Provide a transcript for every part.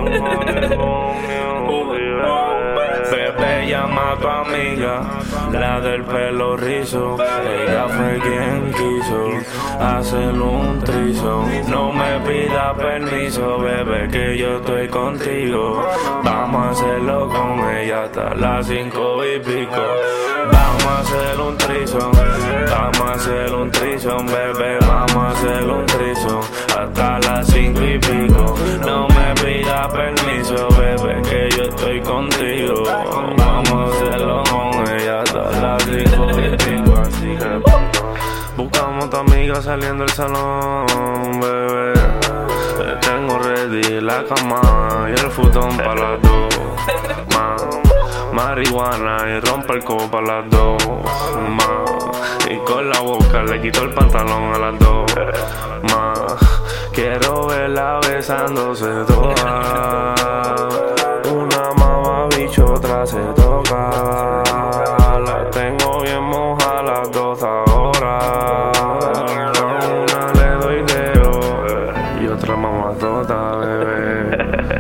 Bebé, llama a tu amiga, la del pelo rizo. Ella fue quien quiso hacer un trizo. No me pida permiso, bebé, que yo estoy contigo. Vamos a hacerlo con ella hasta las 5:00. Vamos a hacer un trizo, vamos a hacer un trizo, bebé, vamos a hacer un trizo hasta las 5:00. No me pida permiso, bebé, que yo estoy contigo. Vamos a hacerlo con ella hasta las 5:00. Así que buscamos a tu amiga saliendo del salón, bebé. Tengo ready la cama y el futón para las dos. Marihuana y rompe el copo a las dos. Y con la boca le quito el pantalón a las dos. Quiero verla besándose toda. Una mamá bicho, otra se toca. La tengo bien moja las dos ahora. Una le doy dedo y otra mamá tota, bebé.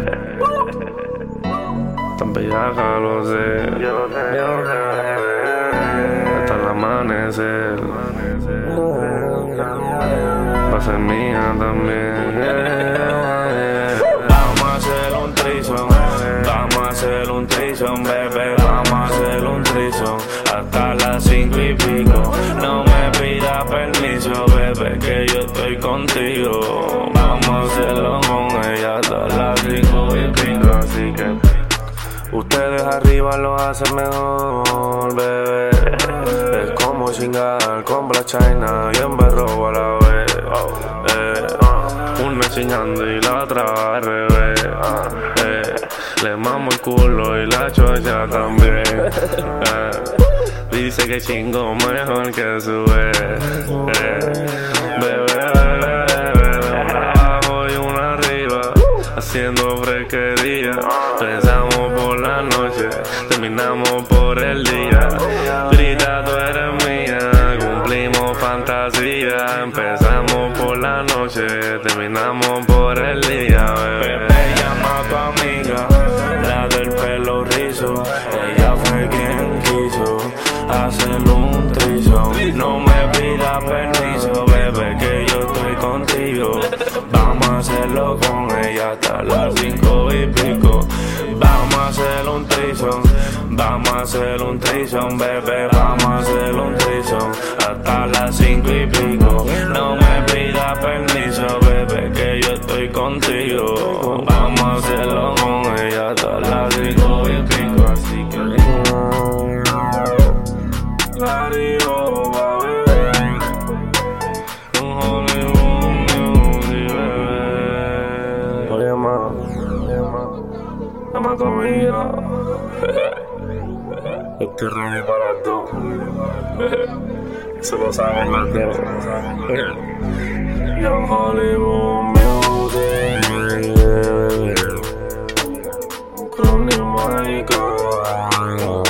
Tan bellaca, lo sé. Hasta el amanecer. Va a ser mía también. Vamos a hacer un trison. Vamos a hacer un trison, bebé. Vamos a hacer un trison hasta las 5:00. No me pida permiso, bebé, que yo estoy contigo. Vamos a hacerlo con ella hasta las 5:00. Así que ustedes arriba lo hacen mejor, bebé. Es como chingar con Blac Chyna y en berro a la vez. Una chingando y la otra al revés. Le mamo el culo y la chocha también. Dice que chingo mejor que su ex. Bebé, una abajo y una arriba, haciendo fresquería. Empezamos por la noche, terminamos por el día. Grita, tú eres mía, cumplimos fantasía. Empezamos por la noche, terminamos por el día, bebé. Llama a tu amiga, la del pelo rizo. Ella fue quien quiso hacer un trizo. No me pida permiso, bebé, que yo estoy contigo. Vamos a hacerlo con ella hasta las 5:00. Vamos a hacer un trison, vamos a hacer un trison, bebé. Vamos a hacer un trison hasta las 5:00. No me pida permiso, bebé, que yo estoy contigo. Vamos a hacerlo con ella hasta las 5:00. Así que llama a tu amiga. Estoy ready para las dos. Eso lo saben las dos. Young Hollywood Music. Con el mágico.